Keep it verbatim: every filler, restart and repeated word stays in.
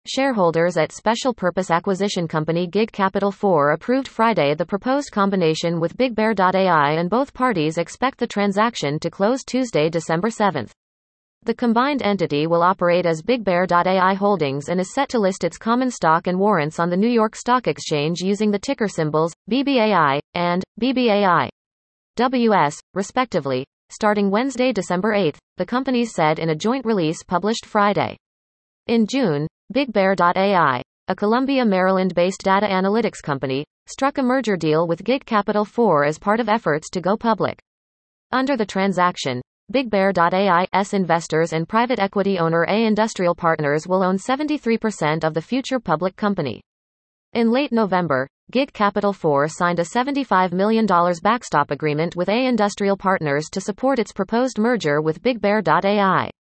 Shareholders at special purpose acquisition company Gig Capital four approved Friday the proposed combination with BigBear dot A I, and both parties expect the transaction to close Tuesday, December seventh. The combined entity will operate as BigBear dot A I Holdings and is set to list its common stock and warrants on the New York Stock Exchange using the ticker symbols B B A I and B B A I W S, respectively, starting Wednesday, December eighth, the companies said in a joint release published Friday. In June, BigBear dot A I, a Columbia, Maryland-based data analytics company, struck a merger deal with Gig Capital four as part of efforts to go public. Under the transaction, BigBear dot A I's investors and private equity owner A Industrial Partners will own seventy-three percent of the future public company. In late November, Gig Capital four signed a seventy-five million dollars backstop agreement with A Industrial Partners to support its proposed merger with BigBear dot A I.